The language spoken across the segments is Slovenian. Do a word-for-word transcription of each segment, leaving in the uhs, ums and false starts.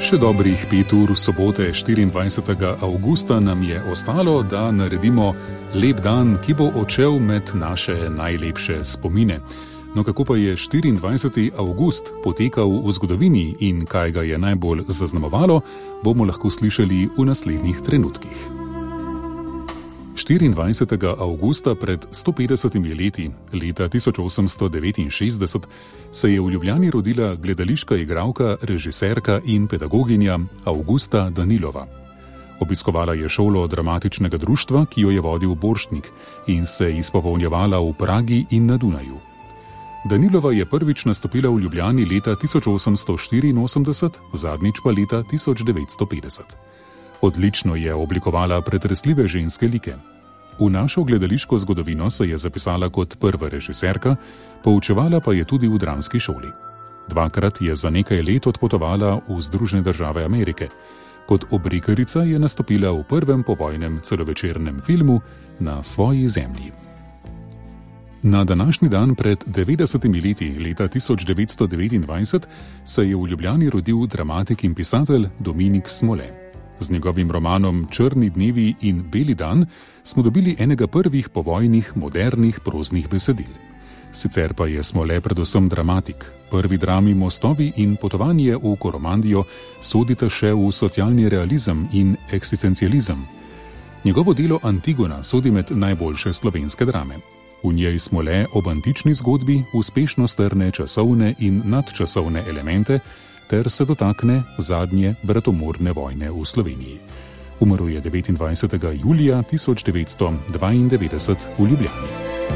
Še dobrih pet ur sobote štiriindvajsetega avgusta nam je ostalo, da naredimo lep dan, ki bo odšel med naše najlepše spomine. No, kako pa je štiriindvajseti avgust potekal v zgodovini in kaj ga je najbolj zaznamovalo, bomo lahko slišali v naslednjih trenutkih. štiriindvajsetega avgusta pred sto petdesetimi leti, leta tisoč osemsto devetinšestdeset, se je v Ljubljani rodila gledališka igralka, režiserka in pedagoginja Avgusta Danilova. Obiskovala je šolo dramatičnega društva, ki jo je vodil Borštnik, in se izpopolnjevala v Pragi in na Dunaju. Danilova je prvič nastopila v Ljubljani leta tisoč osemsto štiriinosemdeset, zadnjič pa leta tisoč devetsto petdeset. Odlično je oblikovala pretresljive ženske like. V našo gledališko zgodovino se je zapisala kot prva režiserka, poučevala pa je tudi v dramski šoli. Dvakrat je za nekaj let odpotovala v Združene države Amerike. Kot obrikarica je nastopila v prvem povojnem celovečernem filmu Na svoji zemlji. Na današnji dan pred devetdesetimi leti, leta tisoč devetsto devetindvajset, se je v Ljubljani rodil dramatik in pisatelj Dominik Smole. Z njegovim romanom Črni dnevi in beli dan smo dobili enega prvih povojnih modernih proznih besedil. Sicer pa je Smole predvsem dramatik. Prvi drami Mostovi in Potovanje v Koromandijo sodita še v socialni realizem in eksistencializem. Njegovo delo Antigona sodi med najboljše slovenske drame. V njej Smole ob antični zgodbi uspešno strne časovne in nadčasovne elemente ter se dotakne zadnje bratomorne vojne v Sloveniji. Umrl je devetindvajsetega julija tisoč devetsto dvaindevetdeset v Ljubljani.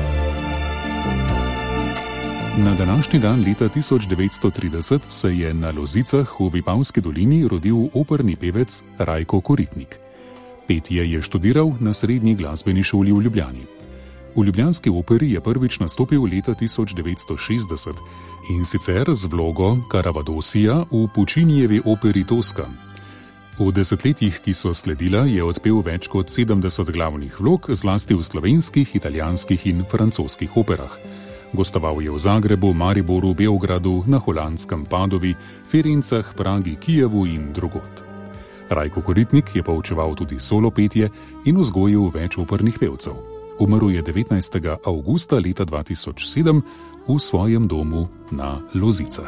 Na današnji dan leta tisoč devetsto trideset se je na Lozicah v Vipavski dolini rodil operni pevec Rajko Koritnik. Petje je študiral na Srednji glasbeni šoli v Ljubljani. V ljubljanski operi je prvič nastopil leta tisoč devetsto šestdeset in sicer z vlogo Karavadosija v Puccinijevi operi Toska. V desetletjih, ki so sledila, je odpel več kot sedemdeset glavnih vlog, zlasti v slovenskih, italijanskih in francoskih operah. Gostoval je v Zagrebu, Mariboru, Beogradu, na holandskem Padovi, Firencah, Pragi, Kijevu in drugod. Rajko Koritnik je poučeval tudi solo petje in vzgojil več opernih pevcev. Umrl je devetnajstega avgusta leta dva tisoč sedem v svojem domu na Lozicah.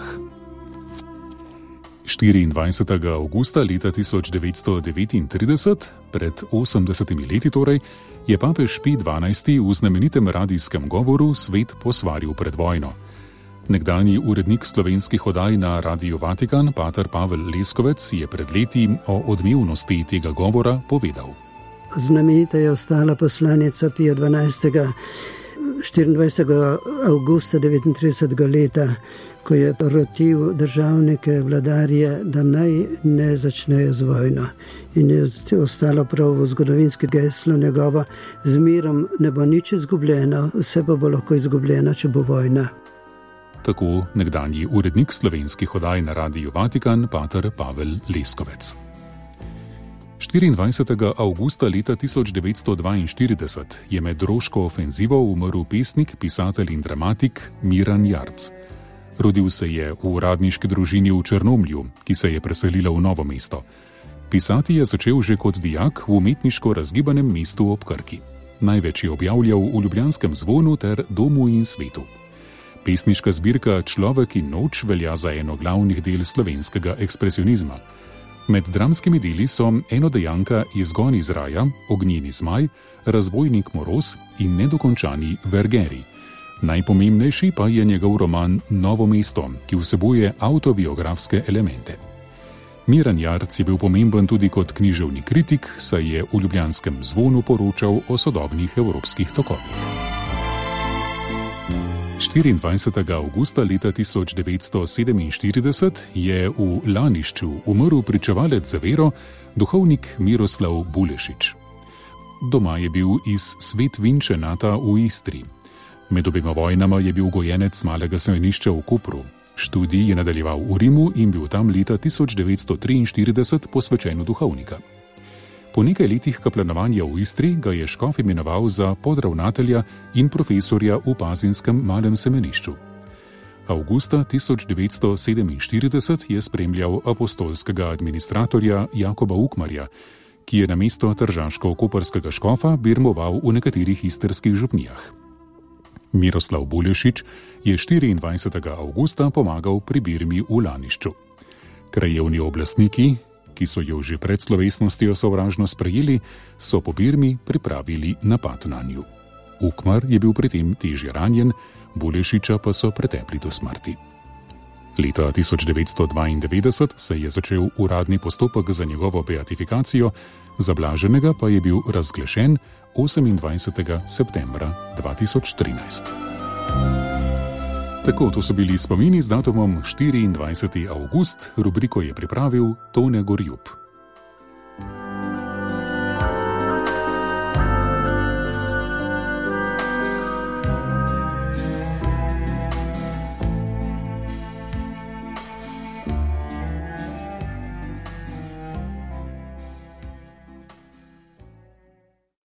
štiriindvajsetega avgusta leta tisoč devetsto devetintrideset, pred osemdesetimi leti torej, je papež Pij dvanajsti v znamenitem radijskem govoru svet posvaril pred vojno. Nekdanji urednik slovenskih oddaj na Radiu Vatikan, pater Pavel Leskovec, je pred leti o odmevnosti tega govora povedal. Znamenita je ostala poslanica Pija dvanajstega štiriindvajsetega avgusta devetintridesetega leta, ko je rotil državnike, vladarje, da naj ne začnejo z vojno. In je ostalo prav v zgodovinski geslo njegovo: z mirom ne bo nič izgubljeno, vse pa bo lahko izgubljeno, če bo vojna. Tako nekdanji urednik slovenskih oddaj na Radiu Vatikan, pater Pavel Leskovec. štiriindvajsetega avgusta leta tisoč devetsto dvainštirideset je med Roško ofenzivo umrl pesnik, pisatelj in dramatik Miran Jarc. Rodil se je v uradniški družini v Črnomlju, ki se je preselila v Novo mesto. Pisati je začel že kot dijak v umetniško razgibanem mestu ob Krki. Največ je objavljal v Ljubljanskem zvonu ter Domu in svetu. Pesniška zbirka Človek in noč velja za eno glavnih del slovenskega ekspresionizma. Med dramskimi deli so enodejanka Izgon iz raja, Ognjeni zmaj, Razbojnik Moroz in nedokončani Vergeri. Najpomembnejši pa je njegov roman Novo mesto, ki vsebuje avtobiografske elemente. Miran Jarc je bil pomemben tudi kot književni kritik, saj je v Ljubljanskem zvonu poročal o sodobnih evropskih tokovih. štiriindvajsetega avgusta leta tisoč devetsto sedeminštirideset je v Lanišču umrl pričevalec za vero, duhovnik Miroslav Bulešič. Doma je bil iz Svet Vinčenata v Istri. Med obema vojnama je bil gojenec malega semenišča v Kopru. Študij je nadaljeval v Rimu in bil tam leta tisoč devetsto triinštirideset posvečen v duhovnika. Po nekaj letih kaplanovanja v Istri ga je škof imenoval za podravnatelja in profesorja v pazinskem malem semenišču. Avgusta tisoč devetsto sedeminštirideset je spremljal apostolskega administratorja Jakoba Ukmarja, ki je namesto tržaško-koprskega škofa birmoval v nekaterih istrskih župnijah. Miroslav Bulešič je štiriindvajsetega avgusta pomagal pri birmi v Lanišču. Krajevni oblastniki, ki so jo že pred slovesnostjo sovražno sprejeli, so po birmi pripravili napad nanju. Ukmar je bil pri tem težje ranjen, Bulešiča pa so pretepli do smrti. Leta tisoč devetsto dvaindevetdeset se je začel uradni postopek za njegovo beatifikacijo, za blaženega pa je bil razglašen osemindvajsetega septembra dva tisoč trinajst. Tako, to so bili spomini z datumom štiriindvajseti avgust, rubriko je pripravil Tone Gorjup.